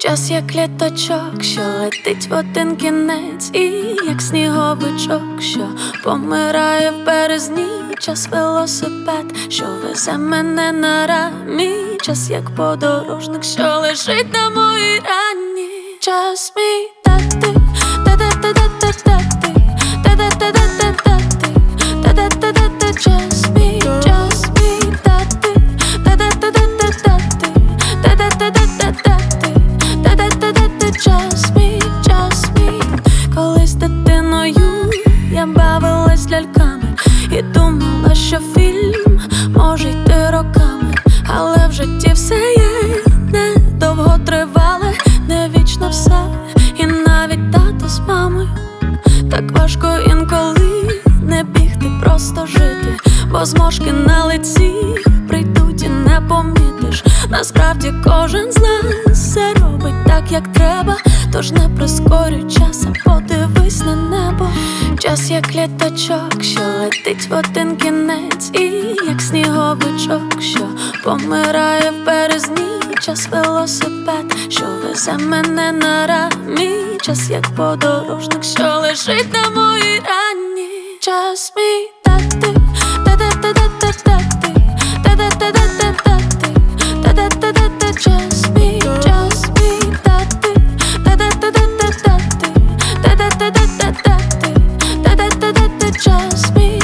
Час як літачок, що летить в один кінець, і як сніговичок, що помирає в березні. Час велосипед, що везе мене на рамі. Час як подорожник, що лежить на моїй рані. Час мій тати, та-да-та-да-та-та-ти, та-да-та-да-та-та-ти, та-да-та-да-та. Час мій тати, та-да-та-да-та-та-ти, та-да-та-да-та-та-ти, та-да-та-да-та. Час мій. Колись дитиною я бавилась ляльками і думала, що фільм може йти роками, але в житті все є недовго тривале, не вічно все, і навіть тато з мамою. Так важко інколи не бігти, просто жити, бо зморшки на лиці прийдуть і не помітиш. Насправді кожен з нас все робить так, як треба, тож не прискорюй час, а подивись на небо. Час як літачок, що летить в один кінець, і як сніговичок, що помирає в березні. Час велосипед, що везе мене на рамі. Час як подорожник, що лежить на моїй рані. Час мій тати, та-да-та-да-та-та-ти, та-да-та-да-та-та-ти, та-да-та-да-та. Час мій тати, та-да-та-да-та-та-ти, та-да-та-да-та-та-ти, та-да-та-да-та. Час мій.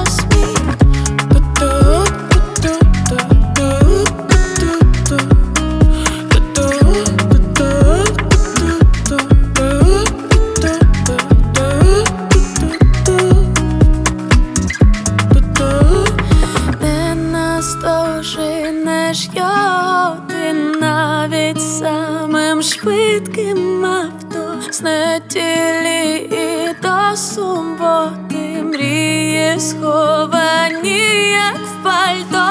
Наздоженеш його ти навіть самим швидким авто. З неділі і до суботи мрії сховані, як в пальто.